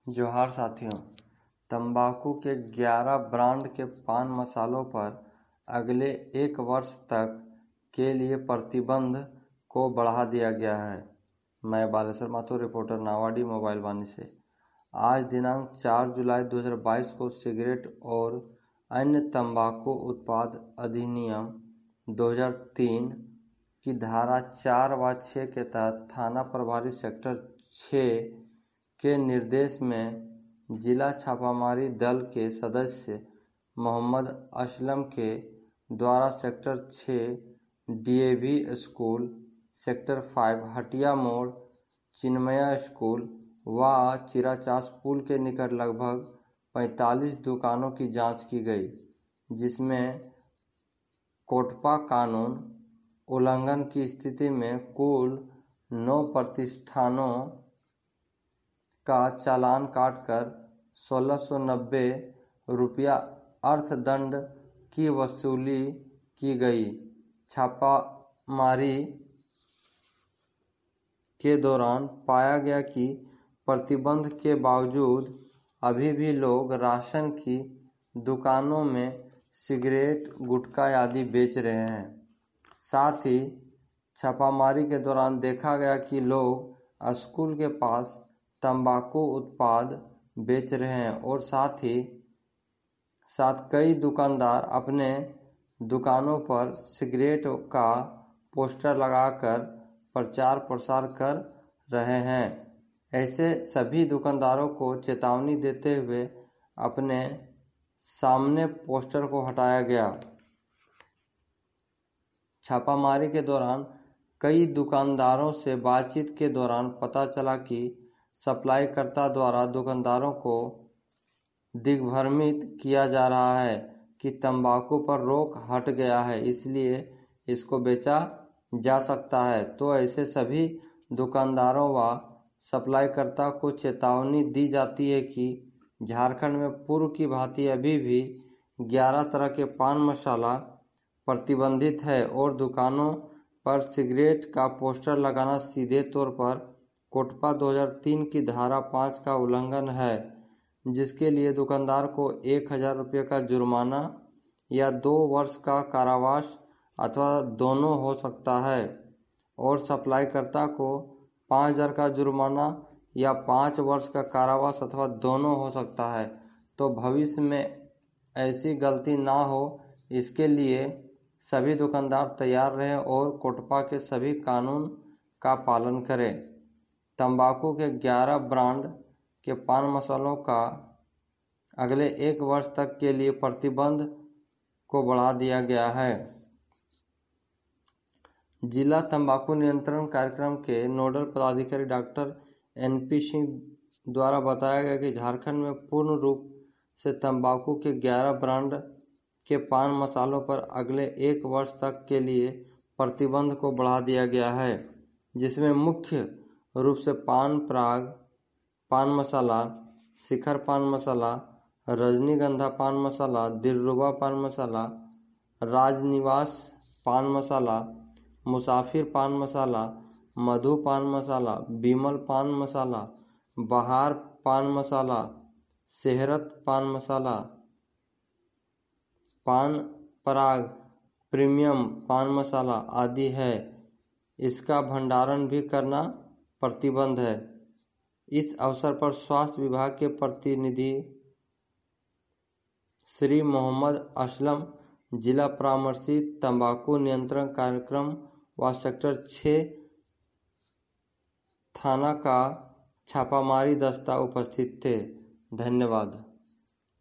जोहार साथियों। तंबाकू के 11 ब्रांड के पान मसालों पर अगले 1 वर्ष तक के लिए प्रतिबंध को बढ़ा दिया गया है। मैं बालेश्वर माथुर, रिपोर्टर, नावाडी मोबाइल वाणी से। आज दिनांक 4 जुलाई 2022 को सिगरेट और अन्य तंबाकू उत्पाद अधिनियम 2003 की धारा 4 व 6 के तहत थाना प्रभारी सेक्टर 6 के निर्देश में जिला छापामारी दल के सदस्य मोहम्मद असलम के द्वारा sector 6 DAV school, sector 5 Hatia मोड़, चिन्मया स्कूल व चिराचास पुल के निकट लगभग 45 दुकानों की जांच की गई, जिसमें कोटपा कानून उल्लंघन की स्थिति में कुल 9 प्रतिष्ठानों का चालान काटकर 1690 रुपया अर्थदंड की वसूली की गई। छापामारी के दौरान पाया गया कि प्रतिबंध के बावजूद अभी भी लोग राशन की दुकानों में सिगरेट, गुटखा आदि बेच रहे हैं। साथ ही छापामारी के दौरान देखा गया कि लोग स्कूल के पास तंबाकू उत्पाद बेच रहे हैं और साथ ही साथ कई दुकानदार अपने दुकानों पर सिगरेट का पोस्टर लगाकर प्रचार प्रसार कर रहे हैं। ऐसे सभी दुकानदारों को चेतावनी देते हुए अपने सामने पोस्टर को हटाया गया। छापामारी के दौरान कई दुकानदारों से बातचीत के दौरान पता चला कि सप्लाईकर्ता द्वारा दुकानदारों को दिग्भ्रमित किया जा रहा है कि तंबाकू पर रोक हट गया है, इसलिए इसको बेचा जा सकता है। तो ऐसे सभी दुकानदारों व सप्लाईकर्ता को चेतावनी दी जाती है कि झारखंड में पूर्व की भांति अभी भी 11 तरह के पान मसाला प्रतिबंधित है और दुकानों पर सिगरेट का पोस्टर लगाना सीधे तौर पर कोटपा 2003 की धारा 5 का उल्लंघन है, जिसके लिए दुकानदार को 1000 रुपये का जुर्माना या 2 वर्ष का कारावास अथवा दोनों हो सकता है और सप्लाईकर्ता को 5000 का जुर्माना या 5 वर्ष का कारावास अथवा दोनों हो सकता है। तो भविष्य में ऐसी गलती ना हो, इसके लिए सभी दुकानदार तैयार रहें और कोटपा के सभी कानून का पालन करें। तंबाकू के 11 ब्रांड के पान मसालों का अगले 1 वर्ष तक के लिए प्रतिबंध को बढ़ा दिया गया है। जिला तंबाकू नियंत्रण कार्यक्रम के नोडल पदाधिकारी डॉक्टर NP सिंह द्वारा बताया गया कि झारखंड में पूर्ण रूप से तंबाकू के 11 ब्रांड के पान मसालों पर अगले 1 वर्ष तक के लिए प्रतिबंध को बढ़ा दिया गया है, जिसमें मुख्य रूप से पान पराग पान मसाला, शिखर पान मसाला, रजनीगंधा पान मसाला, दिलरुबा पान मसाला, राजनिवास पान मसाला, मुसाफिर पान मसाला, मधु पान मसाला, बिमल पान मसाला, बहार पान मसाला, सेहरत पान मसाला, पान पराग प्रीमियम पान मसाला आदि है। इसका भंडारण भी करना प्रतिबंध है। इस अवसर पर स्वास्थ्य विभाग के प्रतिनिधि श्री मोहम्मद असलम, जिला परामर्शी तंबाकू नियंत्रण कार्यक्रम व सेक्टर 6 थाना का छापामारी दस्ता उपस्थित थे। धन्यवाद।